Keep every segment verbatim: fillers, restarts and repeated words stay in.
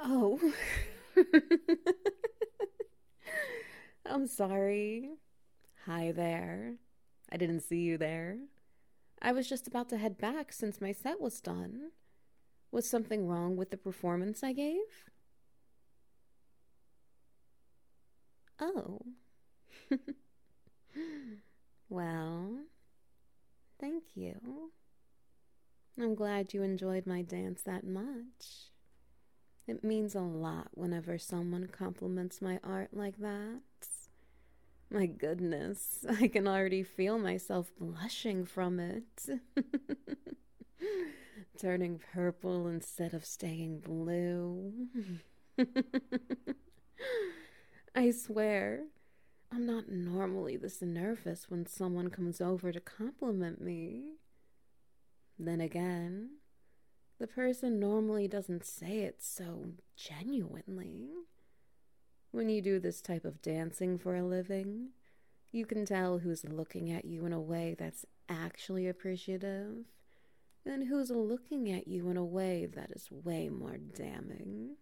Oh, I'm sorry. Hi there. I didn't see you there. I was just about to head back since my set was done. Was something wrong with the performance I gave? Oh. Well, thank you. I'm glad you enjoyed my dance that much. It means a lot whenever someone compliments my art like that. My goodness, I can already feel myself blushing from it. Turning purple instead of staying blue. I swear, I'm not normally this nervous when someone comes over to compliment me. Then again, the person normally doesn't say it so genuinely. When you do this type of dancing for a living, you can tell who's looking at you in a way that's actually appreciative and who's looking at you in a way that is way more damning.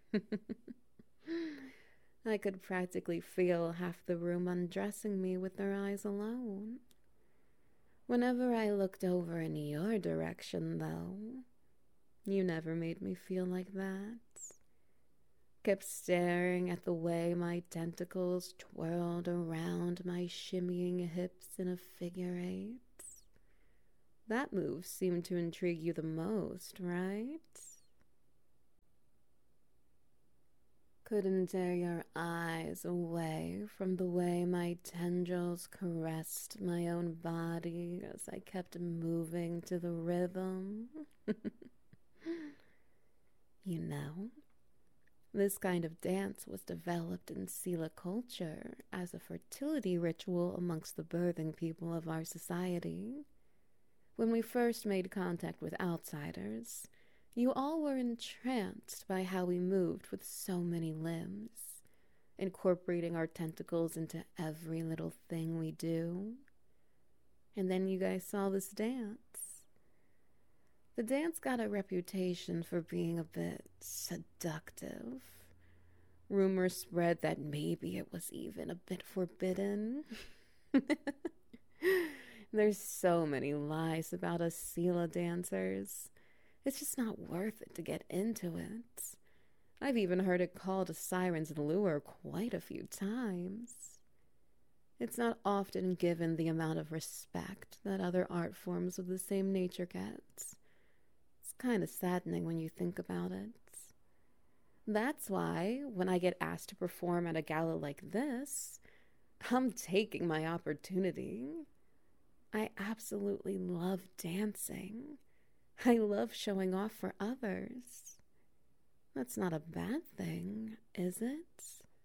I could practically feel half the room undressing me with their eyes alone. Whenever I looked over in your direction, though, you never made me feel like that. Kept staring at the way my tentacles twirled around my shimmying hips in a figure eight. That move seemed to intrigue you the most, right? Couldn't tear your eyes away from the way my tendrils caressed my own body as I kept moving to the rhythm. You know, this kind of dance was developed in Sela culture as a fertility ritual amongst the birthing people of our society. When we first made contact with outsiders, you all were entranced by how we moved with so many limbs, incorporating our tentacles into every little thing we do. And then you guys saw this dance. The dance got a reputation for being a bit seductive. Rumors spread that maybe it was even a bit forbidden. There's so many lies about us Sela dancers. It's just not worth it to get into it. I've even heard it called a siren's lure quite a few times. It's not often given the amount of respect that other art forms of the same nature gets. It's kind of saddening when you think about it. That's why, when I get asked to perform at a gala like this, I'm taking my opportunity. I absolutely love dancing. I love showing off for others. That's not a bad thing, is it?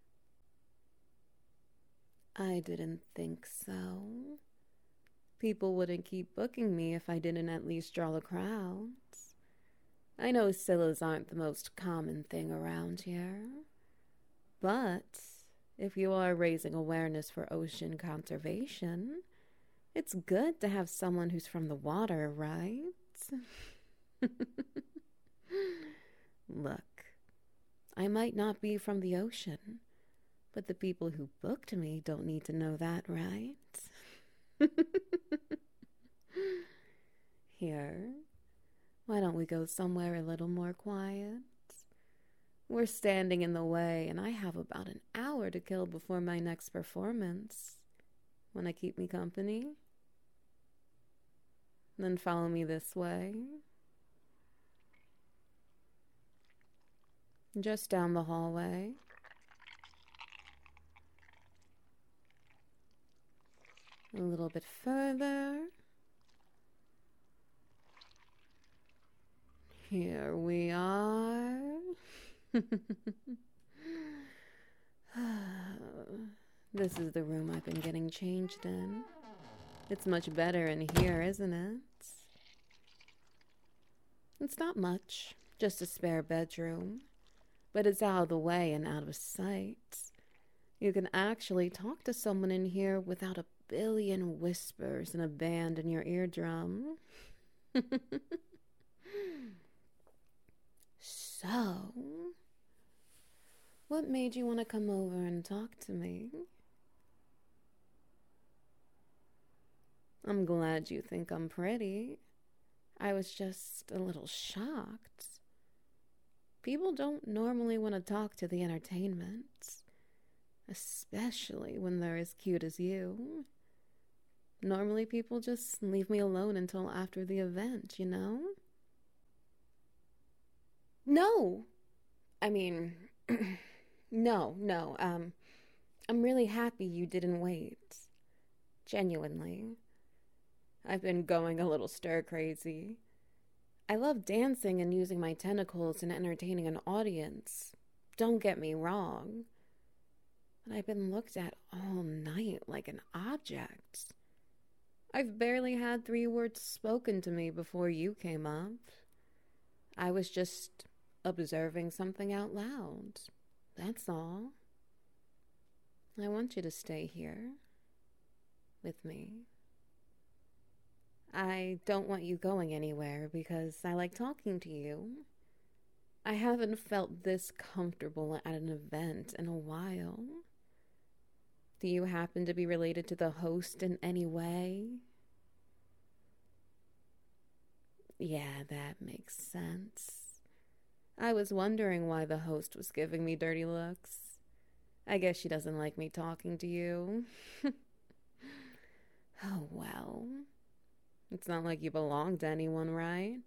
I didn't think so. People wouldn't keep booking me if I didn't at least draw the crowds. I know Scyllas aren't the most common thing around here, but if you are raising awareness for ocean conservation, it's good to have someone who's from the water, right? Look, I might not be from the ocean, but the people who booked me don't need to know that, right? Here, why don't we go somewhere a little more quiet? We're standing in the way, and I have about an hour to kill before my next performance. Wanna keep me company? Then follow me this way. Just down the hallway. A little bit further. Here we are. This is the room I've been getting changed in. It's much better in here, isn't it? It's not much, just a spare bedroom, but it's out of the way and out of sight. You can actually talk to someone in here without a billion whispers and a band in your eardrum. So, What made you want to come over and talk to me? I'm glad you think I'm pretty. I was just a little shocked. People don't normally want to talk to the entertainment, especially when they're as cute as you. Normally, people just leave me alone until after the event, you know? No! I mean, no, no, um, I'm really happy you didn't wait. Genuinely. I've been going a little stir crazy. I love dancing and using my tentacles and entertaining an audience. Don't get me wrong. But I've been looked at all night like an object. I've barely had three words spoken to me before you came up. I was just observing something out loud. That's all. I want you to stay here with me. I don't want you going anywhere because I like talking to you. I haven't felt this comfortable at an event in a while. Do you happen to be related to the host in any way? Yeah, that makes sense. I was wondering why the host was giving me dirty looks. I guess she doesn't like me talking to you. Oh, well. It's not like you belong to anyone, right?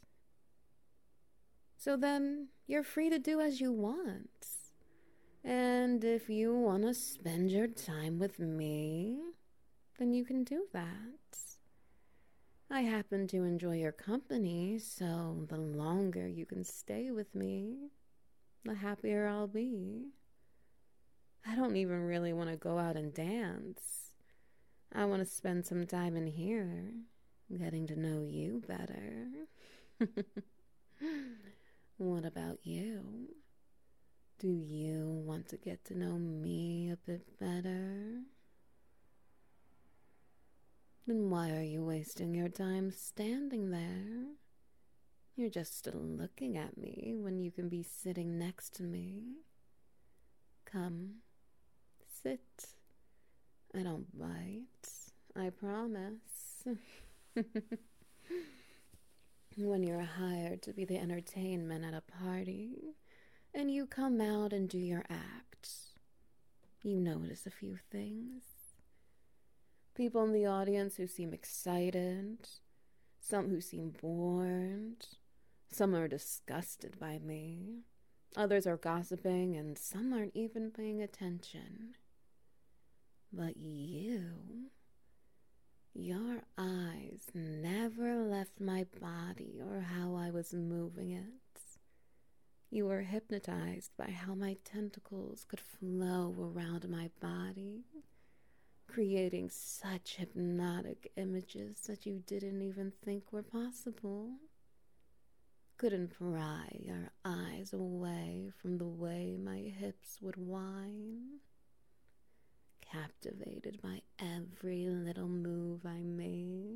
So then, you're free to do as you want. And if you want to spend your time with me, then you can do that. I happen to enjoy your company, so the longer you can stay with me, the happier I'll be. I don't even really want to go out and dance. I want to spend some time in here, getting to know you better. What about you? Do you want to get to know me a bit better? Then why are you wasting your time standing there? You're just looking at me when you can be sitting next to me. Come, sit. I don't bite, I promise. When you're hired to be the entertainment at a party, and you come out and do your act, you notice a few things. People in the audience who seem excited, some who seem bored, some are disgusted by me, others are gossiping, and some aren't even paying attention. But you, your eyes never left my body or how I was moving it. You were hypnotized by how my tentacles could flow around my body, creating such hypnotic images that you didn't even think were possible. Couldn't pry your eyes away from the way my hips would whine. Captivated by every little move I made.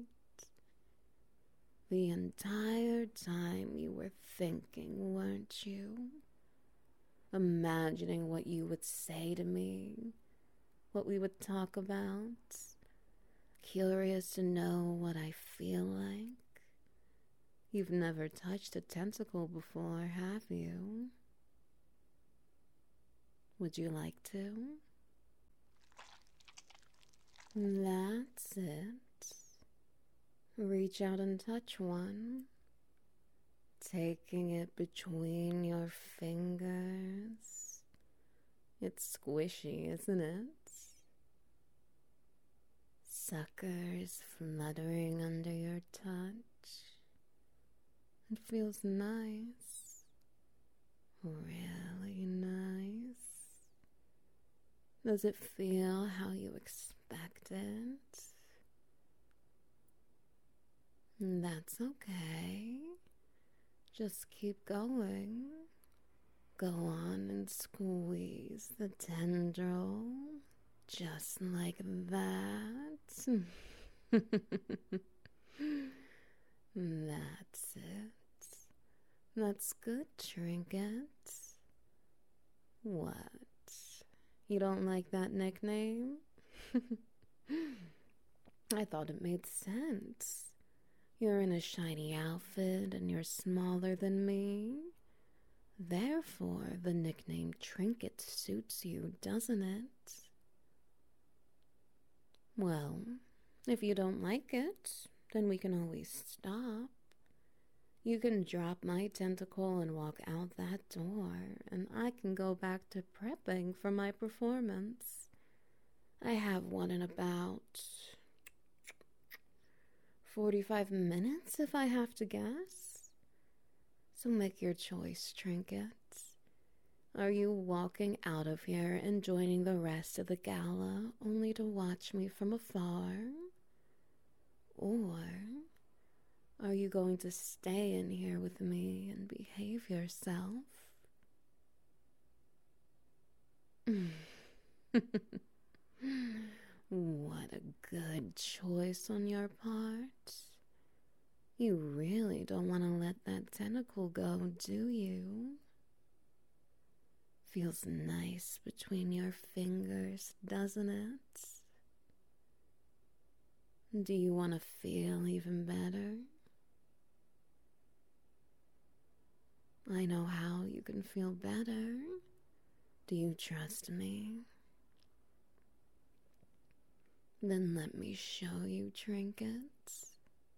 The entire time you were thinking, weren't you? Imagining what you would say to me, what we would talk about. Curious to know what I feel like. You've never touched a tentacle before, have you? Would you like to? That's it. Reach out and touch one, taking it between your fingers. It's squishy, isn't it? Suckers fluttering under your touch. It feels nice, really nice. Does it feel how you expect it? That's okay. Just keep going. Go on and squeeze the tendril, just like that. That's it. That's good, Trinket. What? You don't like that nickname? I thought it made sense. You're in a shiny outfit and you're smaller than me. Therefore, the nickname Trinket suits you, doesn't it? Well, if you don't like it, then we can always stop. You can drop my tentacle and walk out that door, and I can go back to prepping for my performance. I have one in about forty-five minutes, if I have to guess. So make your choice, Trinket. Are you walking out of here and joining the rest of the gala only to watch me from afar? Or are you going to stay in here with me and behave yourself? What a good choice on your part. You really don't want to let that tentacle go, do you? Feels nice between your fingers, doesn't it? Do you want to feel even better? I know how you can feel better. Do you trust me? Then let me show you, Trinkets.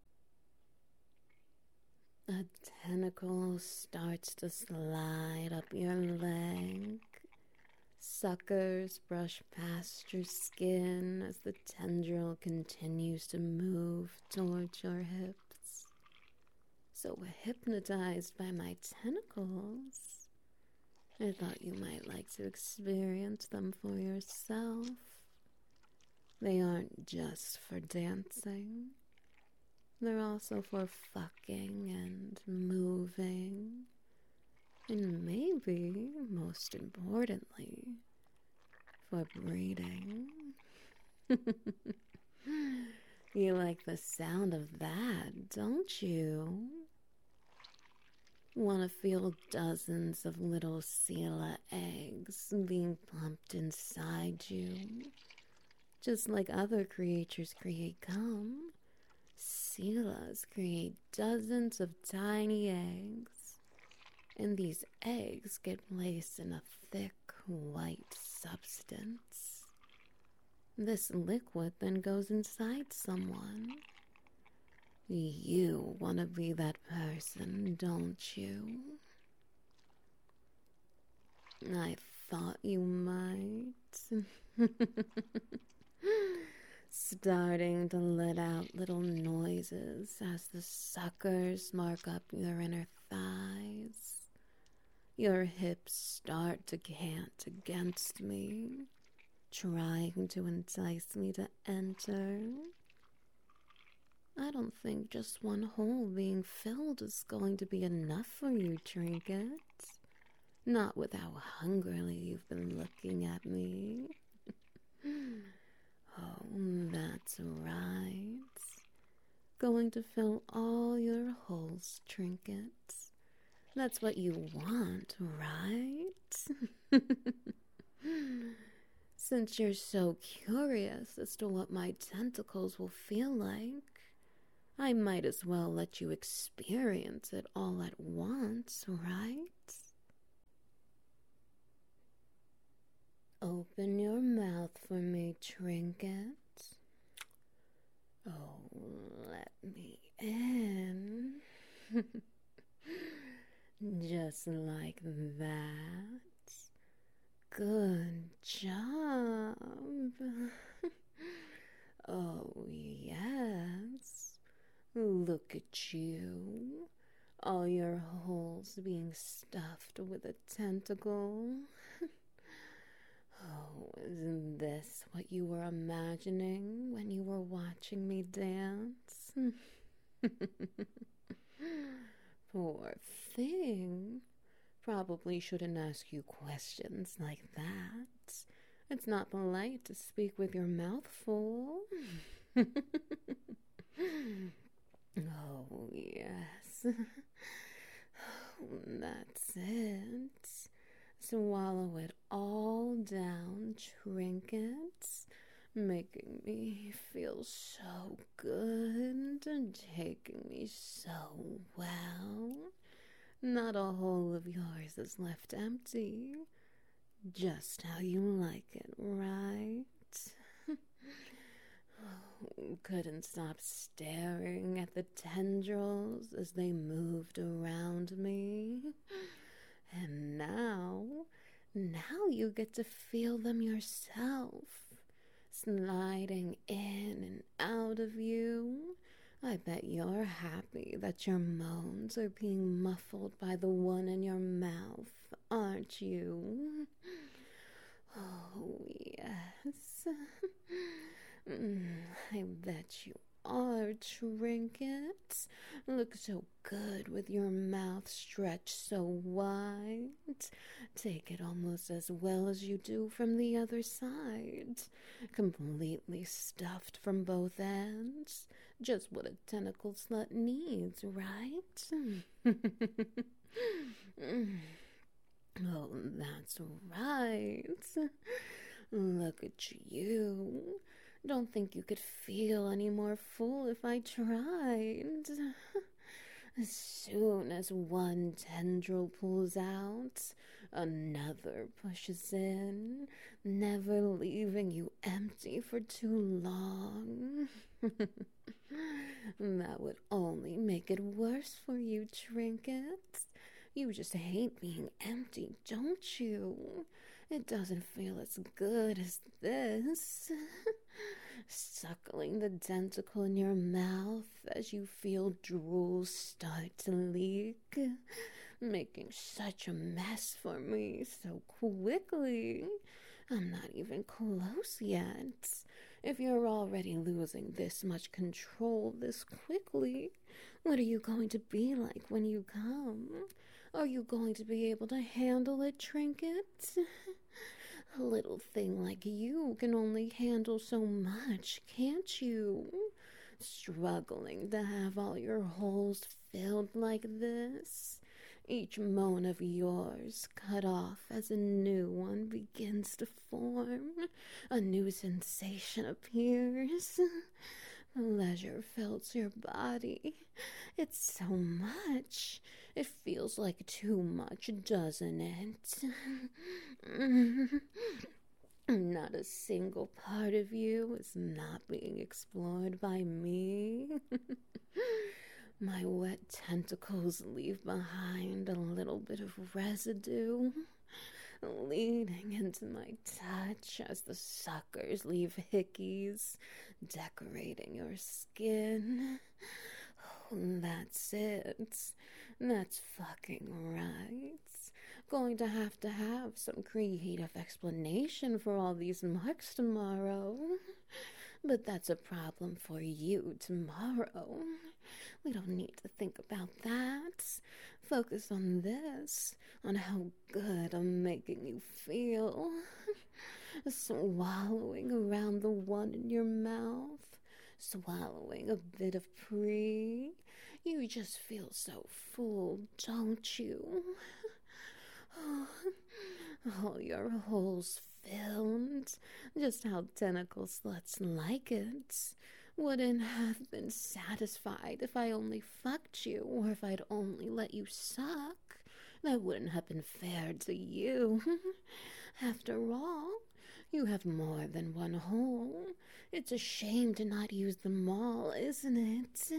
A tentacle starts to slide up your leg. Suckers brush past your skin as the tendril continues to move towards your hips. So hypnotized by my tentacles, I thought you might like to experience them for yourself. They aren't just for dancing. They're also for fucking and moving. And maybe, most importantly, for breeding. You like the sound of that, don't you? Want to feel dozens of little Sela eggs being pumped inside you? Just like other creatures create cum, Selas create dozens of tiny eggs, and these eggs get placed in a thick white substance. This liquid then goes inside someone. You want to be that person, don't you? I thought you might. Starting to let out little noises as the suckers mark up your inner thighs. Your hips start to cant against me, trying to entice me to enter. I don't think just one hole being filled is going to be enough for you, Trinket. Not with how hungrily you've been looking at me. Oh, that's right. Going to fill all your holes, Trinkets. That's what you want, right? Since you're so curious as to what my tentacles will feel like, I might as well let you experience it all at once, right? Open your mouth for me, Trinket. Oh, let me in. Just like that. Good job. Oh, yes. Look at you. All your holes being stuffed with a tentacle. Oh, isn't this what you were imagining when you were watching me dance? Poor thing. Probably shouldn't ask you questions like that. It's not polite to speak with your mouth full. Oh, yes. That's it. Swallow it all down, trinkets, making me feel so good and taking me so well. Not a hole of yours is left empty. Just how you like it, right? Couldn't stop staring at the tendrils as they moved around me. And now, now you get to feel them yourself, sliding in and out of you. I bet you're happy that your moans are being muffled by the one in your mouth, aren't you? Oh, yes. I bet you are, trinkets. Look so good with your mouth stretched so wide. Take it almost as well as you do from the other side. Completely stuffed from both ends. Just what a tentacle slut needs, right? Oh, that's right. Look at you. Don't think you could feel any more full if I tried. As soon as one tendril pulls out, another pushes in, never leaving you empty for too long. That would only make it worse for you, trinkets. You just hate being empty, don't you? It doesn't feel as good as this. Suckling the tentacle in your mouth as you feel drool start to leak. Making such a mess for me so quickly. I'm not even close yet. If you're already losing this much control this quickly, what are you going to be like when you come? Are you going to be able to handle it, Trinket? A little thing like you can only handle so much, can't you? Struggling to have all your holes filled like this. Each moan of yours cut off as a new one begins to form. A new sensation appears. Pleasure fills your body. It's so much. It feels like too much, doesn't it? Not a single part of you is not being explored by me. My wet tentacles leave behind a little bit of residue, leading into my touch as the suckers leave hickeys, decorating your skin. Oh, that's it. That's fucking right. Going to have to have some creative explanation for all these marks tomorrow. But that's a problem for you tomorrow. We don't need to think about that. Focus on this, on how good I'm making you feel. Swallowing around the one in your mouth, swallowing a bit of pre. You just feel so full, don't you? All your holes filled, just how tentacle sluts like it. Wouldn't have been satisfied if I only fucked you, or if I'd only let you suck. That wouldn't have been fair to you. After all, you have more than one hole. It's a shame to not use them all, isn't it?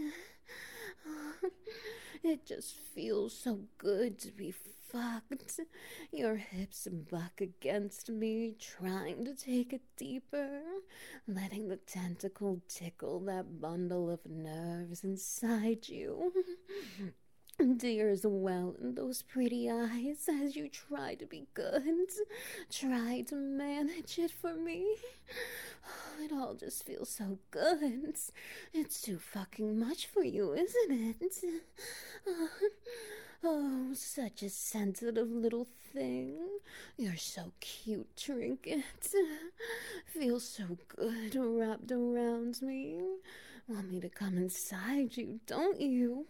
It just feels so good to be fucked. Your hips buck against me, trying to take it deeper, letting the tentacle tickle that bundle of nerves inside you. Tears well in those pretty eyes as you try to be good, try to manage it for me. Oh, it all just feels so good. It's too fucking much for you, isn't it? Oh, oh, such a sensitive little thing. You're so cute, Trinket. Feels so good wrapped around me. Want me to come inside you, don't you?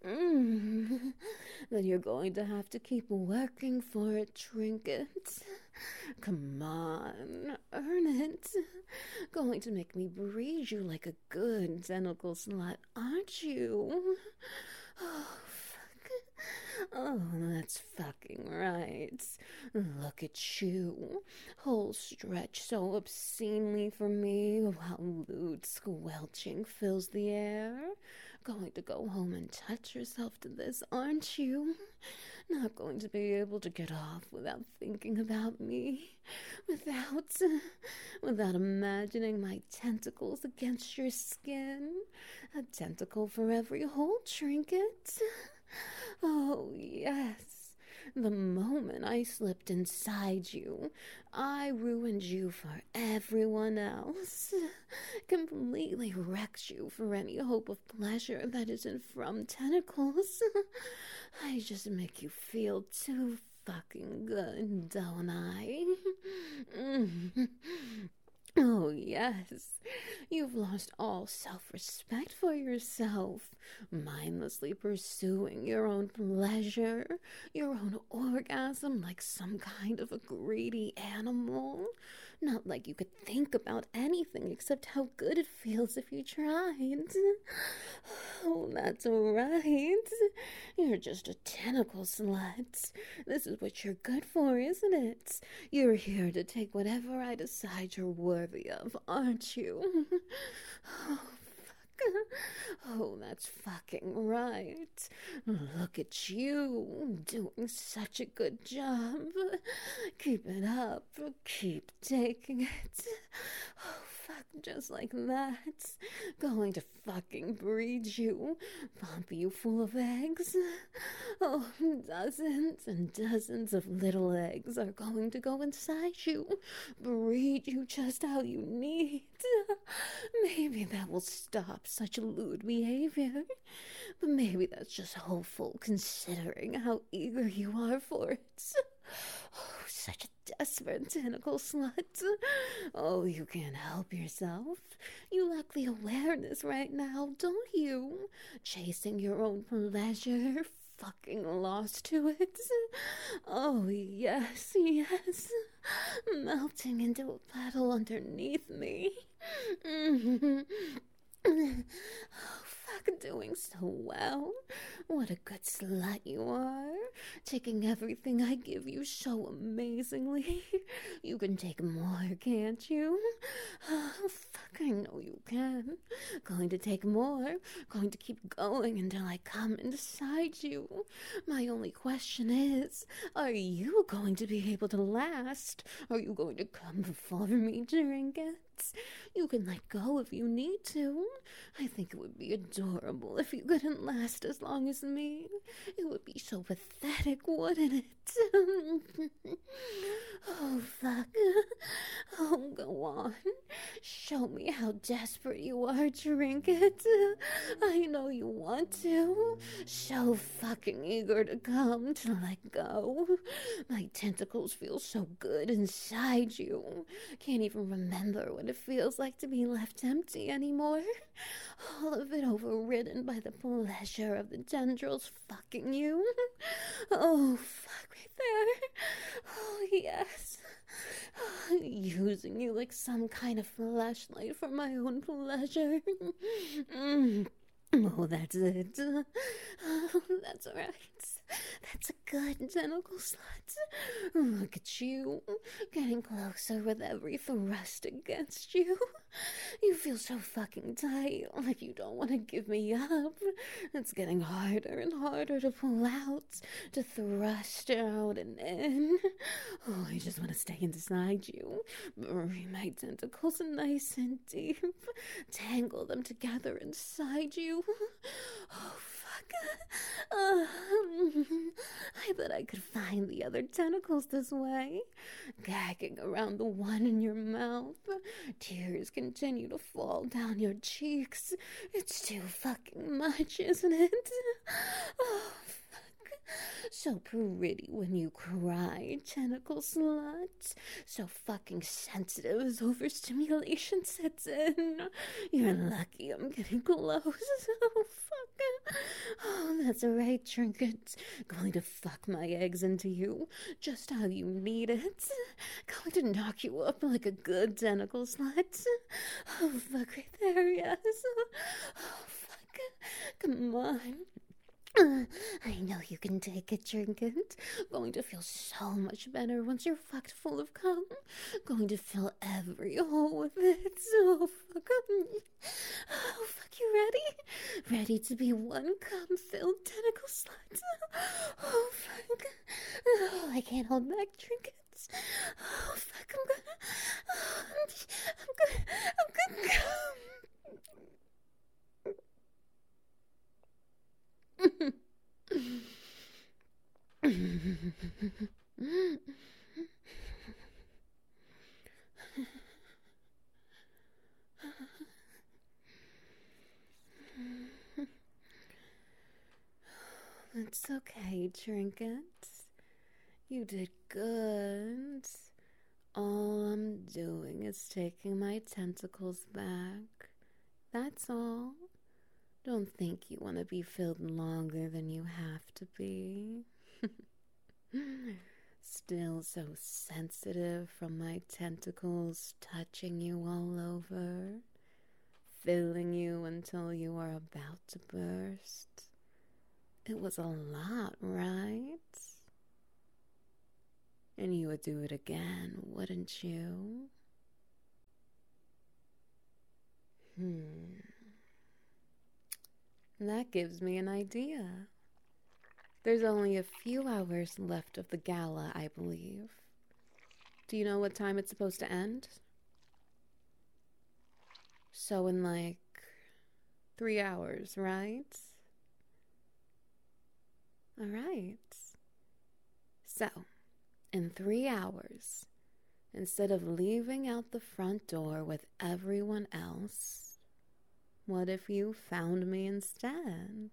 Mm. Then you're going to have to keep working for it, Trinket. Come on, earn it. Going to make me breed you like a good tentacle slut, aren't you? Oh, fuck. Oh, that's fucking right. Look at you. Whole stretch so obscenely for me while lewd squelching fills the air. Going to go home and touch yourself to this, aren't you? Not going to be able to get off without thinking about me, without, without imagining my tentacles against your skin, a tentacle for every whole trinket. Oh, yes. The moment I slipped inside you, I ruined you for everyone else. Completely wrecked you for any hope of pleasure that isn't from tentacles. I just make you feel too fucking good, don't I? Mm. Oh, yes. You've lost all self-respect for yourself, mindlessly pursuing your own pleasure, your own orgasm like some kind of a greedy animal. Not like you could think about anything except how good it feels if you tried. Oh, that's right. You're just a tentacle slut. This is what you're good for, isn't it? You're here to take whatever I decide you're worthy of, aren't you? Oh, oh, that's fucking right. Look at you, doing such a good job. Keep it up, keep taking it. Oh, fuck, just like that. Going to fucking breed you, pump you full of eggs. Oh, dozens and dozens of little eggs are going to go inside you, breed you just how you need. Maybe that will stop such lewd behavior, but maybe that's just hopeful considering how eager you are for it. Oh, such a desperate tentacle slut. Oh, you can't help yourself. You lack the awareness right now, don't you? Chasing your own pleasure, fucking lost to it. Oh, yes, yes. Melting into a puddle underneath me. Mm-hmm. Oh, fuck, doing so well. What a good slut you are. Taking everything I give you so amazingly. You can take more, can't you? Oh, fuck, I know you can. Going to take more. Going to keep going until I come inside you. My only question is, are you going to be able to last? Are you going to come before me, Trinket? You can let go if you need to. I think it would be adorable if you couldn't last as long as me. It would be so pathetic, wouldn't it? Oh, fuck. Oh, go on. Show me how desperate you are, Trinket. I know you want to. So fucking eager to come, to let go. My tentacles feel so good inside you. Can't even remember what it feels like to be left empty anymore. All of it overridden by the pleasure of the tendrils fucking you. Oh, fuck right there. Oh, yes. Using you like some kind of flashlight for my own pleasure. Mm. Oh, that's it. Oh, that's right. That's a good tentacle slut. Look at you, getting closer with every thrust against you. You feel so fucking tight, like you don't want to give me up. It's getting harder and harder to pull out, to thrust out and in. Oh, I just want to stay inside you, bury my tentacles nice and deep, tangle them together inside you. Oh, fuck. Uh, I bet I could find the other tentacles this way. Gagging around the one in your mouth. Tears continue to fall down your cheeks. It's too fucking much, isn't it? Oh, fuck. So pretty when you cry, tentacle slut. So fucking sensitive as overstimulation sets in. You're lucky I'm getting close. Oh, fuck. Oh, that's right, Trinket. Going to fuck my eggs into you, just how you need it. Going to knock you up like a good tentacle slut. Oh, fuck right there, yes. Oh, fuck. Come on. Uh, I know you can take it, Trinket. Going to feel so much better once you're fucked full of cum. Going to fill every hole with it. So fuck up. Oh, fuck, you ready? Ready to be one cum-filled tentacle slut? Oh, fuck. Oh, I can't hold back, Trinkets. Oh, fuck, I'm gonna... Oh, I'm, I'm gonna... I'm gonna come. It's okay, Trinket. You did good. All I'm doing is taking my tentacles back. That's all. Don't think you want to be filled longer than you have to be. Still so sensitive from my tentacles touching you all over, filling you until you are about to burst. It was a lot, right? And you would do it again, wouldn't you? Hmm. That gives me an idea. There's only a few hours left of the gala, I believe. Do you know what time it's supposed to end? So in like three hours, right? All right. So, in three hours, instead of leaving out the front door with everyone else, what if you found me instead?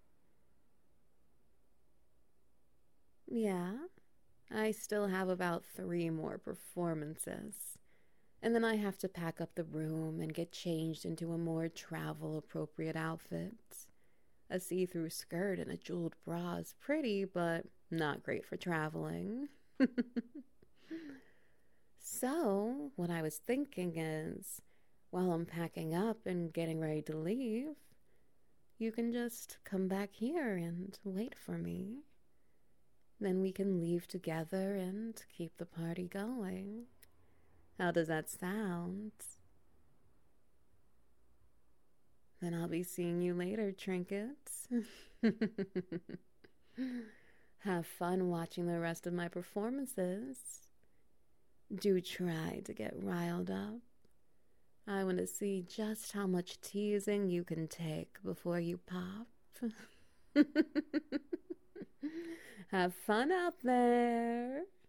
Yeah, I still have about three more performances. And then I have to pack up the room and get changed into a more travel-appropriate outfit. A see-through skirt and a jeweled bra is pretty, but not great for traveling. So, what I was thinking is, while I'm packing up and getting ready to leave, you can just come back here and wait for me. Then we can leave together and keep the party going. How does that sound? Then I'll be seeing you later, Trinkets. Have fun watching the rest of my performances. Do try to get riled up. I want to see just how much teasing you can take before you pop. Have fun out there.